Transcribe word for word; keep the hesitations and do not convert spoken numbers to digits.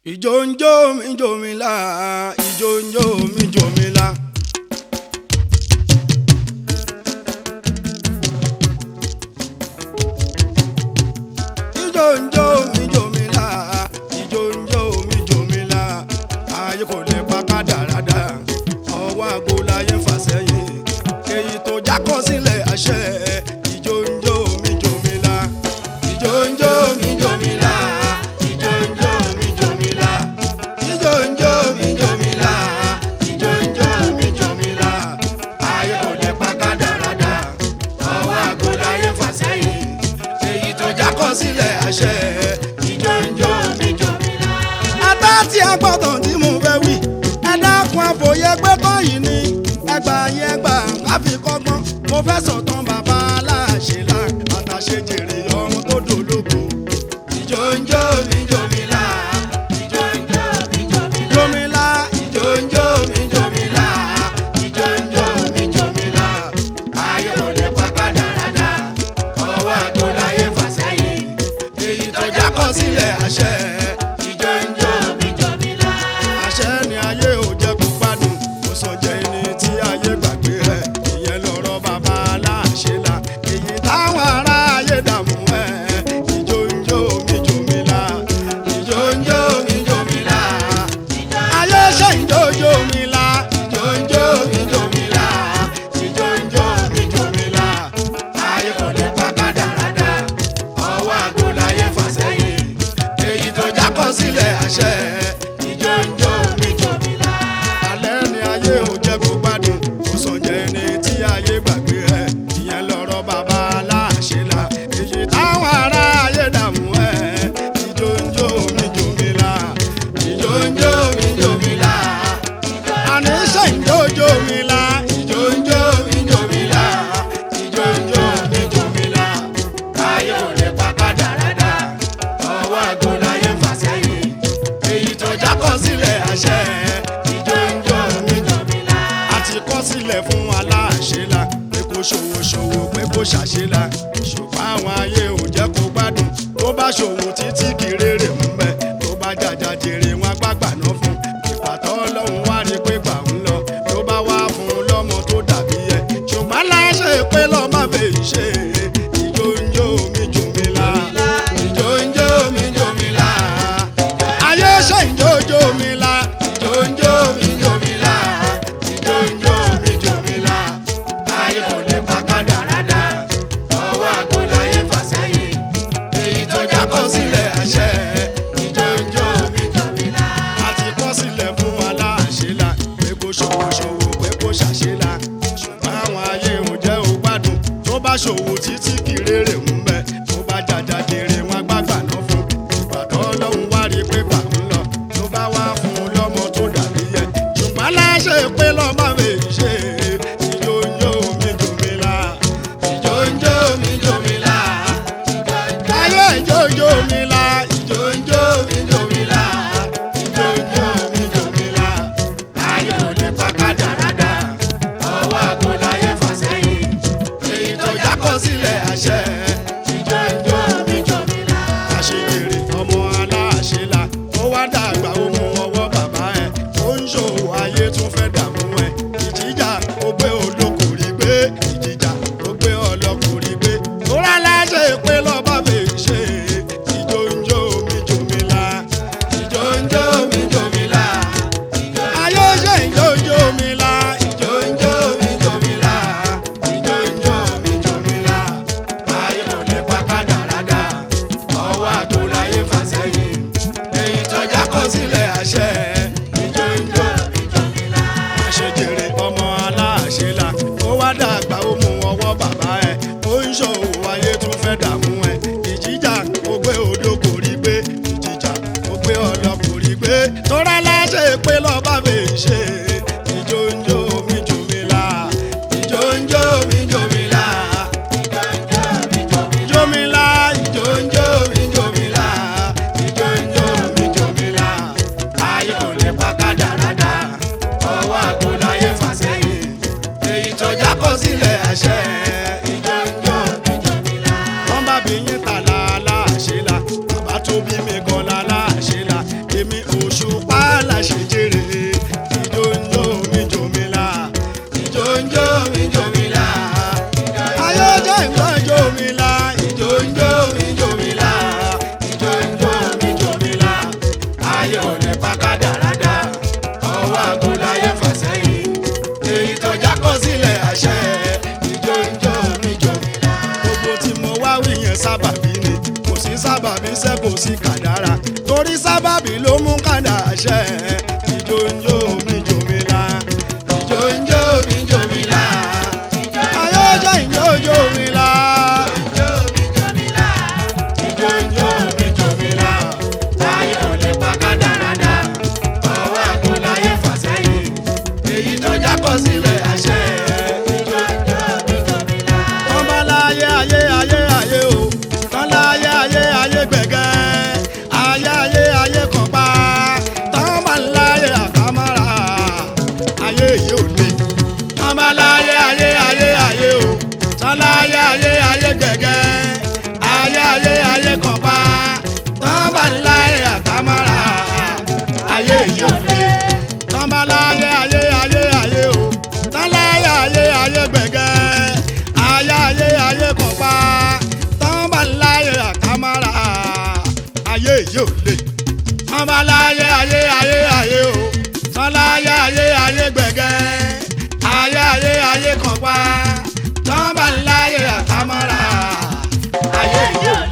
Ìjó ń jó mi jó mi lá, ìjó ń jó mi jó mi lá. Ìjó ń jó mi jó mi lá, ìjó ń jó mi jó mi lá. Ayé kò lè pa kádàrádà, ọwọ́ àgbo láyé fà sẹ́yìn. Èyí tó jákọ́ sílẹ̀ àṣẹ. Ìjó ń jó mi jó mi lá, ìjó ń jó mi jó mi lá. Sílẹ̀ àṣẹ ìjó ń jó mi jó mi lá. Ata tí a gbọ́dọ̀ tí mo fẹ́ wí ẹ dákun àfòyẹ gbé báyìí ni ẹgbà yẹn gbà káfí kọ́gbọ́n mo fẹ́ sọ̀tàn bàbá aláṣẹ là àtàṣe jèrè ọmọ tó dológo. Ìjó ń jó mi jó mi lá, ìjó ń jó mi jó mi lá, jó mi lá, ìjó ń jó mi jó mi lá, ìjó ń jó mi jó mi lá. Ayé ò lè pa kádàrádà, ọwọ́ àgbo láyé fà sẹ́yìn. Èyí tó jákọ́ sílẹ̀ àṣẹ. Ìjó ń jó mi jó mi lá. Àṣẹ ni ayé ò jẹ́ kó gbádùn, kò sọ jẹ́ ẹni tí ayé gbàgbé rẹ̀. Ìyẹn lọ̀rọ̀ bàbá aláṣẹ là. Èyí táwọn ará ayé dààmú ẹ̀. Ìjó ń jó mi jó mi lá. Ìjó ń jó mi jó mi lá. Ayé ṣe ìjó jó mi lá. Ìjó ń jó mi jó mi lá. Ìjó ń jó mi jó mi lá. Ayé kò lè pa kádàrádà, ọwọ́ àgbo láyé fà sẹ́yìn. Èyí tó jákọ́ sílẹ̀ àṣẹ. Ìjó ń jó mi jó mi lá. Alẹ́ ni ayé ò jẹ́ kó gbádùn, kò sọ jẹ́ ẹni tí ayé gbàgbé ẹ̀. Ìyẹn lọ̀rọ̀ bàbá aláṣẹ là. Èyí táwọn ará ayé dààmú ẹ̀. Ìjó ń jó mi jó mi lá. Ìjó ń jó mi jó mi lá. Àní ṣe ìjó jó mi lá. Ìjó ń jó mi jó mi lá. Ìjó ń jó mi jó mi lá. Ayé ò lè pa kádàrádà, ọwọ́ àgbo láyé fà sẹ́yìn. Èyí tó jákọ́ sílẹ̀ àṣẹ. Ìjó ń jó mi jó mi lá. A ti kọ́ sílẹ̀ fún aláṣẹ là pé kó ṣòwò ṣòwò pé kó ṣàṣẹ là. Ṣùgbọ́n àwọn ayé ò jẹ́ kó gbádùn, tó bá ṣòwò títí kì í rèrè ń bẹ. Tó bá jàjà jèrè wọn gbàgbà náà fún. Ìpàtọ́ Ọlọ́run wá rí pé gbà ń lọ, ló bá wá fún un lọ́mọ tó dàbí ẹ. Ṣùgbọ́n láṣẹ pé lọ́ọ́ má fẹ́ ṣe. Ìjó ń jó mi jó mi lá. Ìjó ń jó mi jó mi lá. Ayé ṣe ìjó jó mi lá. Ìjó ń jó mi jó mi lá. Ìjó ń jó mi jó mi lá. Ayé kò lè pa kádàrádà, ọwọ́ àgbo láyé fà sẹ́yìn. Èyí tó jákọ́ sílẹ̀ àṣẹ. Ìjó ń jó mi jó mi lá. A ti kọ́ sílẹ̀ fún aláṣẹ là pé kó ṣòwò ṣòwò pé kó ṣàṣẹ là. Ṣùgbọ́n àwọn ayé ò jẹ́ ó gbádùn, tó bá ṣòwò títí kì í rèrè ń bẹ. Tó bá jàjà jèrè wọn gbàgbà náà fún. Ìpàtọ́ Ọlọ́run wá rí pé gbà ń lọ, ló bá wá fún un lọ́mọ tó dàbí ẹ. Ṣùgbọ́n láṣẹ pé lọ́ọ́ má fẹ́ ṣe. Ìjó ń jó mi jó mi lá. Ìjó ń jó mi jó mi lá. Ayé ìjó jó mi lá. Ìjó ń jó mi jó mi lá. Ìjó ń jó mi jó mi lá. Ayé ò lè pa kádàrádà, ọwọ́ àgbo láyé fà sẹ́yìn. Èyí tó jákọ́ sílẹ̀ àṣẹ. Ìjó ń jó mi jó mi lá. Àṣejèrè ọmọ aláṣẹ là, ó wá dàgbà ó mú ọwọ́ bàbá ẹ̀. Ó ń ṣòwò ayé tún fẹ́ dààmú ẹ̀. Ìjìjà ó gbé olókùnrin gbé. Ìjìjà ó gbé ọlọ́kùnrin gbé. Tó rà láṣẹ pé lọ́ba fẹ́ ṣe. Ìjó ń jó mi jó mi lá. Ìjó ń jó mi jó mi lá. Ayé ṣe ìjó jó mi lá. Ìjó ń jó mi jó mi lá. Ìjó ń jó mi jó mi lá. Ayé ò lè pa kádàrádà, ọwọ́ àgbo láyé fà sẹ́yìn. Èyí tó jákọ́ sílẹ̀ àṣẹ. Ìjó ń jó mi jó mi lá. Àṣejèrè ọmọ aláṣẹ là, ó wá dàgbà ó mú ọwọ́ bàbá ẹ̀. Ó ń ṣòwò ayé tún fẹ́ dààmú ẹ̀. Ìjìjà ó gbé odò kò rí gbé. Ìjìjà ó gbé ọlọ́kùnrin gbé. Tó rà láṣẹ pé lọ́ba fẹ́ ṣe. Ìjó ń jó mi jó mi lá. Ìjó ń jó mi jó mi lá. Jó mi lá. Ìjó ń jó mi jó mi lá. Ìjó ń jó mi jó mi lá. Ayé kò lè pa kádàrádà, ọwọ́ àgbo láyé fà sẹ́yìn. Èyí tó jákọ́ sílẹ̀ àṣẹ. Ìjó ń jó mi jó mi lá. Wọ́n bá bí yín tà láàláṣẹ là, bàbá tó bí mi gan láàláṣẹ là. Èmi òṣùpá làṣejèrè ìjó ń jó mi jòmílà ìjó ń jó mi jòmílà ayọ́jọ́ ìgbọ́n jòmílà ìjó ń jó mi jòmílà ìjó ń jó mi jòmílà ayọ̀ lè pàkà dáradá ọwọ́ àgùnláyé fàsẹ́yìn èyí tó jákọ́ sílẹ̀ àṣẹ ìjó ń jó mi jòmílà gbogbo tí mo wá wí yẹn sábàbí ni kò sí sábàbí ṣe kò sí kádàrá torí sábàbí ló mú kádàrá ṣẹ ìjó ń jó mi jòmílà ìjó ń jó mi jòmílà ayọ́jọ́ ìjó jòmílà ìjó ń jó mi jòmílà ayọ̀ lè pàkà dáradá ọwọ́ àgùnláyé fàsẹ́yìn èyí tó jákọ́ sílẹ̀ àṣẹ ìjó ń jó mi jòmílà. tọ́ba láyé ayé ayé ayé o tọ́lá ayé ayé ayé gbẹ̀gẹ́ ayé ayé ayé kan pa tọ́ba láyé àkàmárà ayé yìí ò ní. tọ́ba láyé ayé ayé ayé o tọ́lá ayé ayé ayé gbẹ̀gẹ́ ayé ayé ayé kan pa tọ́ba láyé àkàmárà ayé yìí ò ní. tọ́ba láyé ayé ayé ayé o tọ́lá ayé ayé ayé gbẹ̀gẹ́ ayé ayé ayé kan pa tọ́ba láyé àkàmárà ayé yìí ò lè. tọ́ba láyé ayé ayé ayé o tọ́lá ayé ayé ayé gbẹ̀gẹ́ ayé ayé ayé kan pa tọ́ba láyé àkàmárà ayé yìí ò lè.